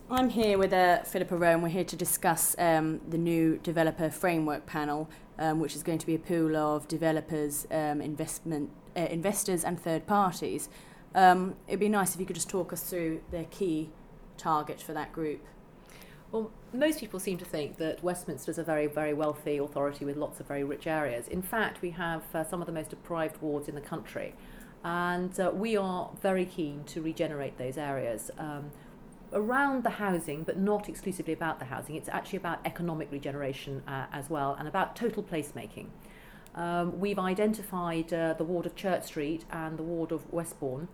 I'm here with Philippa Rowe. We're here to discuss the new developer framework panel, which is going to be a pool of developers, investors and third parties. It'd be nice if you could just talk us through the key target for that group. Well, most people seem to think that Westminster is a very, very wealthy authority with lots of very rich areas. In fact, we have some of the most deprived wards in the country, and we are very keen to regenerate those areas. Around the housing, but not exclusively about the housing. It's actually about economic regeneration as well, and about total placemaking. We've identified the ward of Church Street and the ward of Westbourne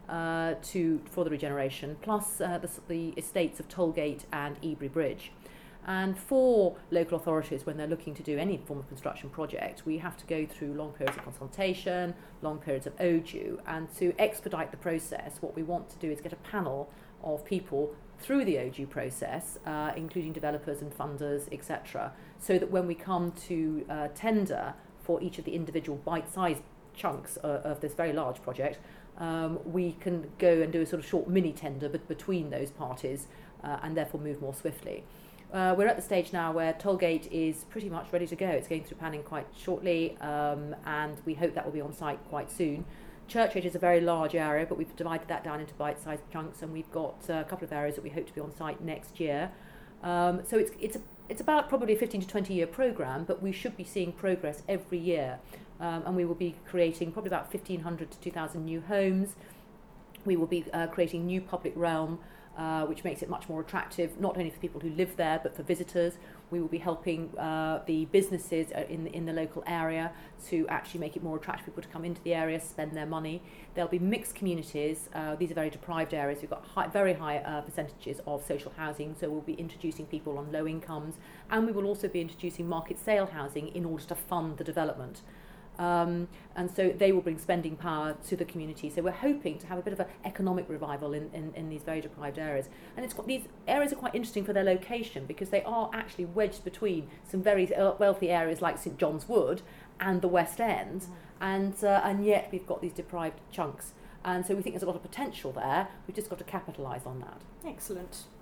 for the regeneration, plus the estates of Tollgate and Ebury Bridge. And for local authorities, when they're looking to do any form of construction project, we have to go through long periods of consultation, long periods of OJEU, and to expedite the process, what we want to do is get a panel of people through the OJEU process, including developers and funders, etc., so that when we come to tender for each of the individual bite-sized chunks of this very large project, we can go and do a sort of short mini-tender between those parties and therefore move more swiftly. We're at the stage now where Tollgate is pretty much ready to go. It's going through planning quite shortly, and we hope that will be on site quite soon. Churchgate is a very large area, but we've divided that down into bite-sized chunks, and we've got a couple of areas that we hope to be on site next year. So it's about probably a 15 to 20 year programme, but we should be seeing progress every year, and we will be creating probably about 1,500 to 2,000 new homes. We will be creating new public realm, which makes it much more attractive, not only for people who live there, but for visitors. We will be helping the businesses in the local area to actually make it more attractive for people to come into the area, spend their money. There'll be mixed communities. These are very deprived areas. We've got very high percentages of social housing, so we'll be introducing people on low incomes, and we will also be introducing market sale housing in order to fund the development. And so they will bring spending power to the community. So we're hoping to have a bit of an economic revival in these very deprived areas. And these areas are quite interesting for their location, because they are actually wedged between some very wealthy areas like St John's Wood and the West End, and yet we've got these deprived chunks. And so we think there's a lot of potential there. We've just got to capitalise on that. Excellent.